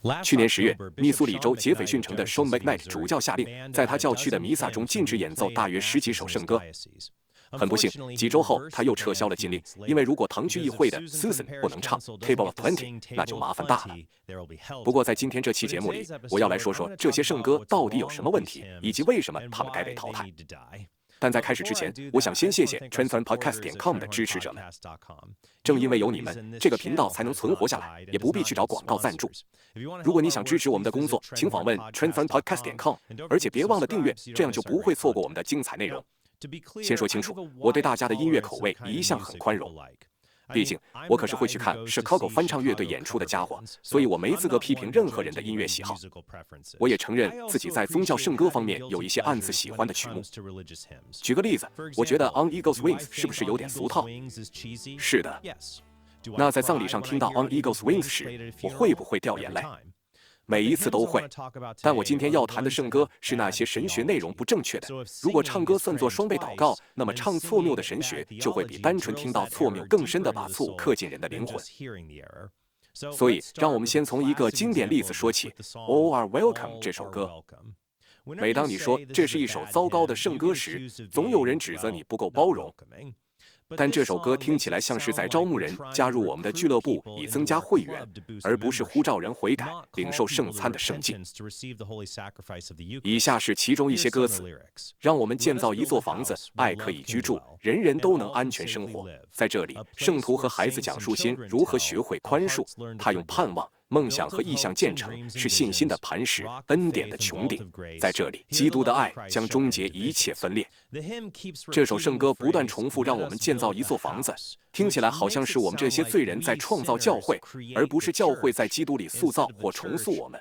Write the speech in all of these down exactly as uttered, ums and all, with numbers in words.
去年十月，密苏里州杰斐逊城的 Sean McKnight 主教下令，在他教区的弥撒中禁止演奏大约十几首圣歌。很不幸，几周后他又撤销了禁令，因为如果堂区议会的 Susan 不能唱 Table of Twenty， 那就麻烦大了。不过在今天这期节目里，我要来说说这些圣歌到底有什么问题，以及为什么他们该被淘汰。但在开始之前，我想先谢谢 Transform Podcast 点 com 的支持者们。正因为有你们，这个频道才能存活下来，也不必去找广告赞助。如果你想支持我们的工作，请访问 Transform Podcast 点 com， 而且别忘了订阅，这样就不会错过我们的精彩内容。先说清楚，我对大家的音乐口味一向很宽容。毕竟，我可是会去看 Chicago 翻唱乐队演出的家伙，所以我没资格批评任何人的音乐喜好。我也承认自己在宗教圣歌方面有一些暗自喜欢的曲目。举个例子，我觉得 On Eagle's Wings 是不是有点俗套？是的。那在葬礼上听到 On Eagle's Wings 时，我会不会掉眼泪？每一次都会，但我今天要谈的圣歌是那些神学内容不正确的。如果唱歌算作双倍祷告，那么唱错谬的神学就会比单纯听到错谬更深地把错误刻进人的灵魂。所以，让我们先从一个经典例子说起 ，All Are Welcome 这首歌。每当你说这是一首糟糕的圣歌时，总有人指责你不够包容。但这首歌听起来像是在招募人加入我们的俱乐部，以增加会员，而不是呼召人悔改、领受圣餐的圣境。以下是其中一些歌词：让我们建造一座房子，爱可以居住，人人都能安全生活。在这里，圣徒和孩子讲述心如何学会宽恕，他用盼望、梦想和意向建成，是信心的磐石，恩典的穹顶。在这里，基督的爱将终结一切分裂。这首圣歌不断重复，让我们建造一座房子，听起来好像是我们这些罪人在创造教会，而不是教会在基督里塑造或重塑我们。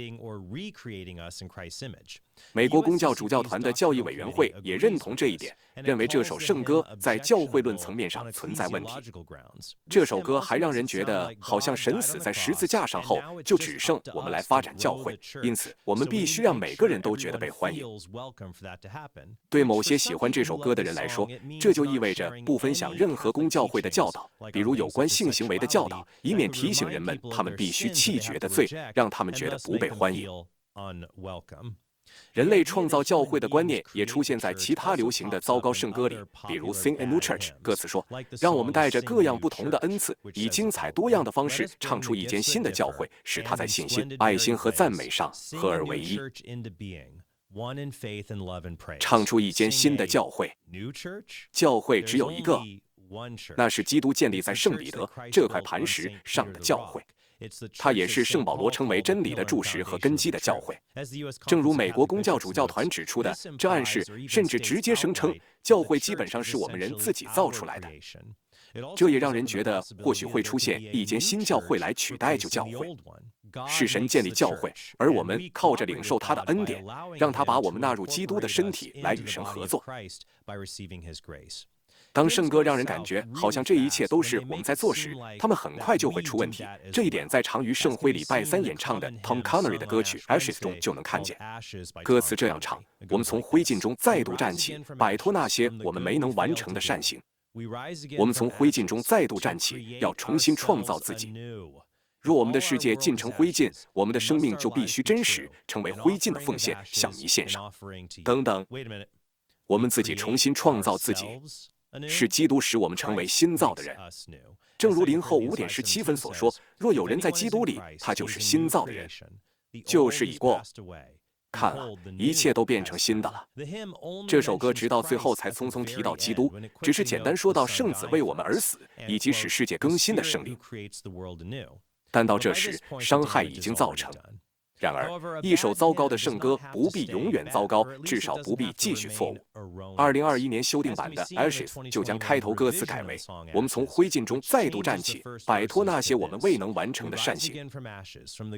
美国公教主教团的教义委员会也认同这一点，认为这首圣歌在教会论层面上存在问题。这首歌还让人觉得好像神死在十字架上后，就只剩我们来发展教会，因此我们必须让每个人都觉得被欢迎。对某些喜欢这首歌的人来说，这就意味着不分享任何公教会的教导，比如有关性行为的教导，以免提醒人们他们必须弃绝的罪，让他们觉得不被欢迎。人类创造教会的观念也出现在其他流行的糟糕圣歌里，比如 Sing a New Church， 歌词说，让我们带着各样不同的恩赐，以精彩多样的方式唱出一间新的教会，使它在信心、爱心和赞美上合而为一。唱出一间新的教会，教会只有一个，那是基督建立在圣彼得这块磐石上的教会。它也是圣保罗称为真理的柱石和根基的教会。正如美国公教主教团指出的，这暗示甚至直接声称，教会基本上是我们人自己造出来的。这也让人觉得，或许会出现一间新教会来取代旧教会。是神建立教会，而我们靠着领受他的恩典，让他把我们纳入基督的身体来与神合作。当圣歌让人感觉好像这一切都是我们在做时，他们很快就会出问题。这一点在常于圣辉礼拜三演唱的 Tom Connery 的歌曲 Ashes 中就能看见。歌词这样唱：我们从灰烬中再度站起，摆脱那些我们没能完成的善行。我们从灰烬中再度站起，要重新创造自己。若我们的世界尽成灰烬，我们的生命就必须真实，成为灰烬的奉献，向你献上。等等，我们自己重新创造自己。是基督使我们成为新造的人，正如林后五点十七分所说：若有人在基督里，他就是新造的人，旧事已过，看了，一切都变成新的了。这首歌直到最后才匆匆提到基督，只是简单说到圣子为我们而死，以及使世界更新的圣灵。但到这时，伤害已经造成。然而，一首糟糕的圣歌不必永远糟糕，至少不必继续错误。二零二一年修订版的 Ashes 就将开头歌词改为：我们从灰烬中再度站起，摆脱那些我们未能完成的善行。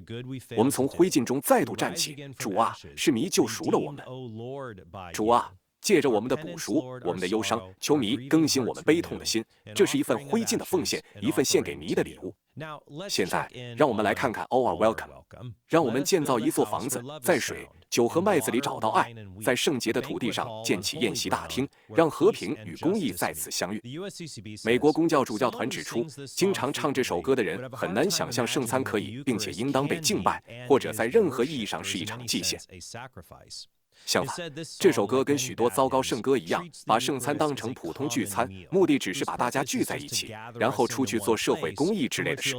我们从灰烬中再度站起，主啊，是你救赎了我们。主啊， 借着我们的补赎，我们的忧伤，求祢更新我们悲痛的心。这是一份灰烬的奉献，一份献给祢的礼物。现在，让我们来看看 All Are Welcome。让我们建造一座房子，在水、酒和麦子里找到爱，在圣洁的土地上建起宴席大厅，让和平与公义在此相遇。美国公教主教团指出，经常唱这首歌的人很难想象圣餐可以并且应当被敬拜，或者在任何意义上是一场祭献。相反，这首歌跟许多糟糕圣歌一样，把圣餐当成普通聚餐，目的只是把大家聚在一起，然后出去做社会公益之类的事。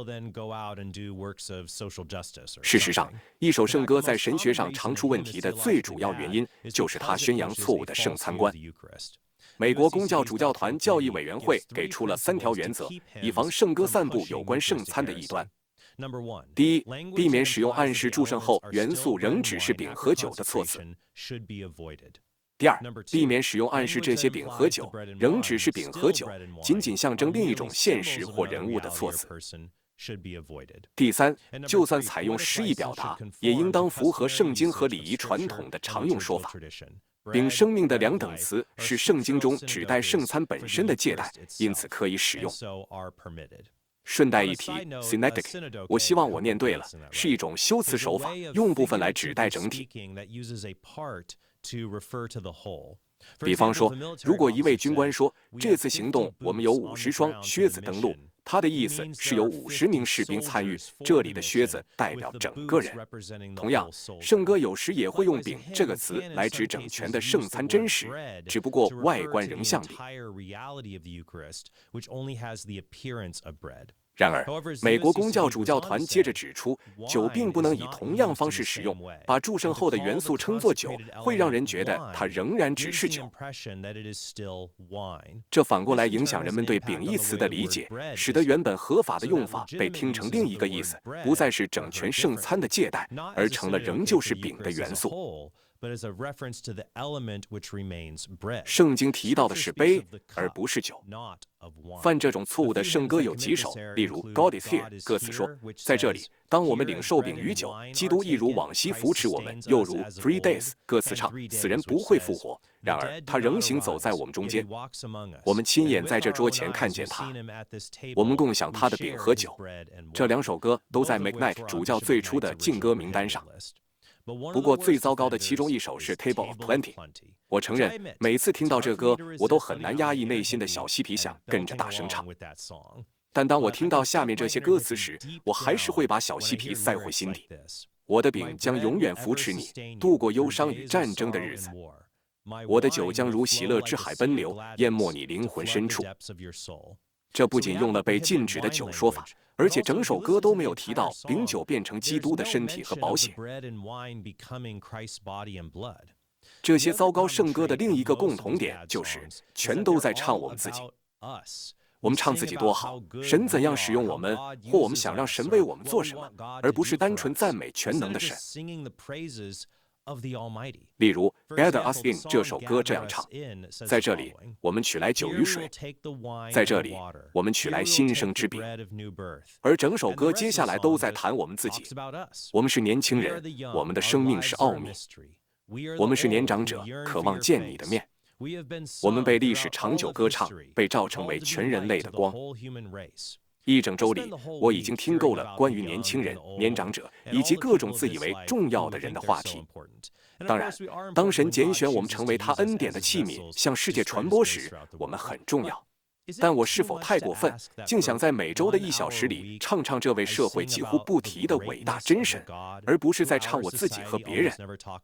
事实上，一首圣歌在神学上常出问题的最主要原因，就是它宣扬错误的圣餐观。美国公教主教团教义委员会给出了三条原则，以防圣歌散布有关圣餐的异端。第一，避免使用暗示祝圣后元素仍只是饼和酒的措辞。第二，避免使用暗示这些饼和酒仍只是饼和酒，仅仅象征另一种现实或人物的措辞。第三，就算采用诗意表达，也应当符合圣经和礼仪传统的常用说法。饼生命的两等词是圣经中指代圣餐本身的借代，因此可以使用。顺带一提 ，synecdoche， 我希望我念对了，是一种修辞手法，用部分来指代整体。比方说，如果一位军官说这次行动我们有五十双靴子登陆，他的意思是有五十名士兵参与，这里的靴子代表整个人。同样，圣歌有时也会用饼这个词来指整全的圣餐真实，只不过外观仍像饼。然而，美国公教主教团接着指出，酒并不能以同样方式使用，把祝圣后的元素称作酒，会让人觉得它仍然只是酒。这反过来影响人们对饼一词的理解，使得原本合法的用法被听成另一个意思，不再是整全圣餐的借代，而成了仍旧是饼的元素。圣经提到的是杯，而不是酒。犯这种错误的圣歌有几首，例如 God is here， 歌词说，在这里，当我们领受饼与酒，基督一如往昔扶持我们，又如 Three days， 歌词唱，死人不会复活，然而他仍行走在我们中间。我们亲眼在这桌前看见他，我们共享他的饼和酒。这两首歌都在 McKnight 主教最初的禁歌名单上。不过最糟糕的其中一首是 Table of Plenty。我承认，每次听到这歌，我都很难压抑内心的小嬉皮想跟着大声唱。但当我听到下面这些歌词时，我还是会把小嬉皮塞回心底。我的饼将永远扶持你，度过忧伤与战争的日子。我的酒将如喜乐之海奔流，淹没你灵魂深处。这不仅用了被禁止的酒说法，而且整首歌都没有提到饼酒变成基督的身体和宝血。这些糟糕圣歌的另一个共同点就是，全都在唱我们自己。我们唱自己多好，神怎样使用我们，或我们想让神为我们做什么，而不是单纯赞美全能的神。例如 Gather Us In 这首歌这样唱，在这里我们取来酒与水，在这里我们取来新生之饼。而整首歌接下来都在谈我们自己，我们是年轻人，我们的生命是奥秘，我们是年长者，渴望见你的面。我们被历史长久歌唱，被召成为全人类的光。一整周里，我已经听够了关于年轻人、年长者以及各种自以为重要的人的话题。当然，当神拣选我们成为他恩典的器皿，向世界传播时，我们很重要。但我是否太过分，竟想在每周的一小时里唱唱这位社会几乎不提的伟大真神，而不是在唱我自己和别人？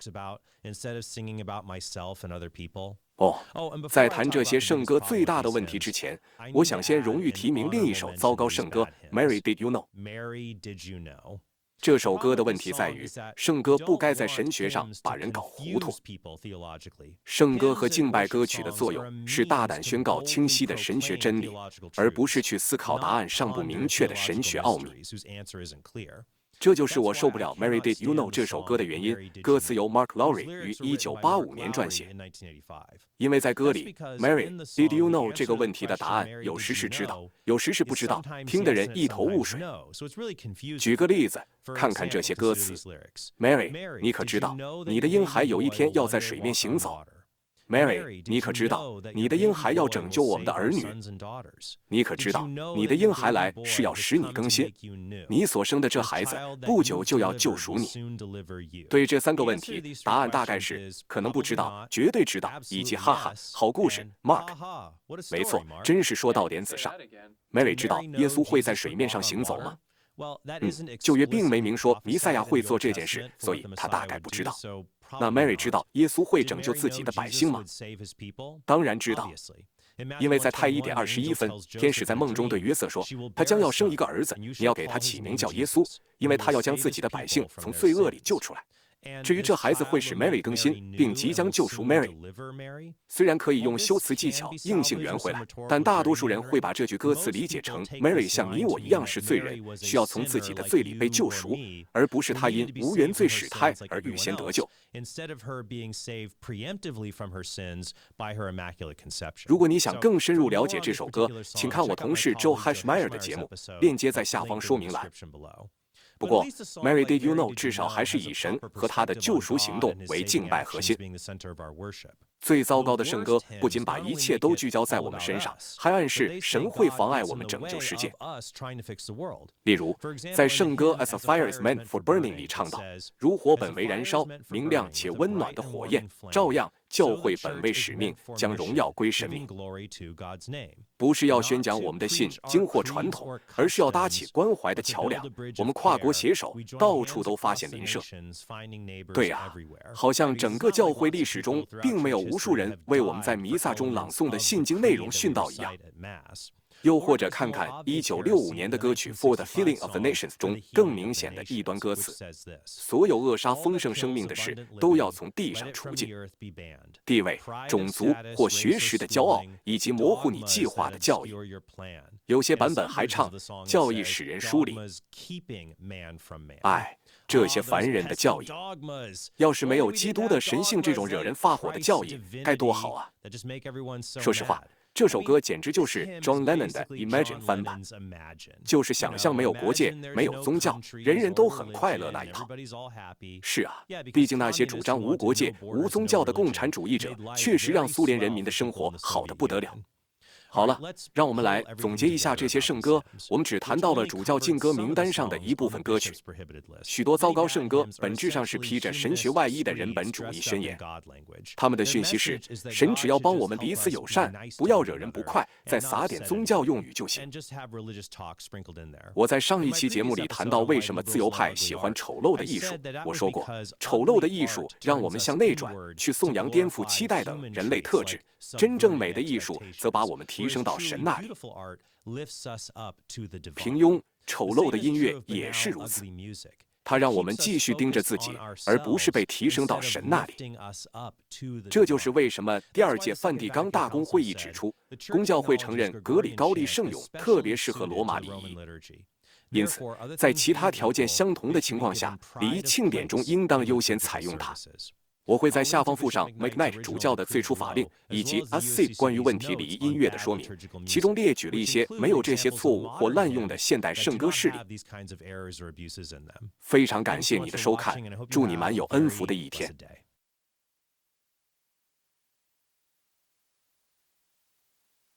哦，在谈这些圣歌最大的问题之前，我想先荣誉提名另一首糟糕圣歌 Mary Did You Know。 这首歌的问题在于，圣歌不该在神学上把人搞糊涂。圣歌和敬拜歌曲的作用是大胆宣告清晰的神学真理，而不是去思考答案尚不明确的神学奥秘。这就是我受不了 Mary Did You Know 这首歌的原因。歌词由 Mark Lowry 于一九八五年撰写。因为在歌里 Mary Did You Know 这个问题的答案有时是知道，有时是不知道，听的人一头雾水。举个例子，看看这些歌词 ：Mary， 你可知道，你的婴孩有一天要在水面行走？ Mary， 你可知道，你的婴孩要拯救我们的儿女？你可知道，你的婴孩来是要使你更新？你所生的这孩子不久就要救赎你。对这三个问题，答案大概是可能不知道、绝对知道，以及哈哈，好故事 ，Mark。没错，真是说到点子上。Mary 知道耶稣会在水面上行走吗？嗯，旧约并没明说弥赛亚会做这件事，所以他大概不知道。那 Mary 知道耶稣会拯救自己的百姓吗？当然知道，因为在太一点二十一分，天使在梦中对约瑟说，他将要生一个儿子，你要给他起名叫耶稣，因为他要将自己的百姓从罪恶里救出来。至于这孩子会使 Mary 更新，并即将救赎 Mary， 虽然可以用修辞技巧硬性圆回来，但大多数人会把这句歌词理解成 Mary 像你我一样是罪人，需要从自己的罪里被救赎，而不是他因无原罪始胎而预先得救。如果你想更深入了解这首歌，请看我同事 Joe Hashmeyer 的节目，链接在下方说明栏。不过 ，Mary Did You Know 至少还是以神和他的救赎行动为敬拜核心。最糟糕的圣歌不仅把一切都聚焦在我们身上，还暗示神会妨碍我们拯救世界。例如，在圣歌《As a Fire Is Meant for Burning》里唱道：“如火本为燃烧，明亮且温暖的火焰，照样教会本为使命，将荣耀归神名。”不是要宣讲我们的信经或传统，而是要搭起关怀的桥梁。我们跨国携手，到处都发现邻舍。对啊，好像整个教会历史中，并没有无数人为我们在弥撒中朗诵的信经内容殉道一样。又或者看看一九六五年的歌曲《For the Healing of the Nations》中更明显的异端歌词：所有扼杀丰盛生命的事，都要从地上除尽。地位、种族或学识的骄傲，以及模糊你计划的教义。有些版本还唱教义使人疏离。哎，这些烦人的教义，要是没有基督的神性这种惹人发火的教义，该多好啊！说实话，这首歌简直就是 John Lennon 的 Imagine 翻版，就是想象没有国界、没有宗教，人人都很快乐那一套。是啊，毕竟那些主张无国界、无宗教的共产主义者，确实让苏联人民的生活好得不得了。好了，让我们来总结一下这些圣歌。我们只谈到了主教禁歌名单上的一部分歌曲。许多糟糕圣歌本质上是披着神学外衣的人本主义宣言。他们的讯息是：神只要帮我们彼此友善，不要惹人不快，再撒点宗教用语就行。我在上一期节目里谈到为什么自由派喜欢丑陋的艺术。我说过，丑陋的艺术让我们向内转，去颂扬颠覆期待等人类特质。真正美的艺术则把我们提升到神那里。平庸、丑陋的音乐也是如此，它让我们继续盯着自己，而不是被提升到神那里。这就是为什么第二届梵蒂冈大公会议指出，公教会承认格里高利圣咏特别适合罗马礼仪。因此，在其他条件相同的情况下，礼仪庆典中应当优先采用它。我会在下方附上 McKnight 主教的最初法令以及 A C 关于问题礼仪音乐的说明，其中列举了一些没有这些错误或滥用的现代圣歌事例。非常感谢你的收看，祝你满有恩福的一天。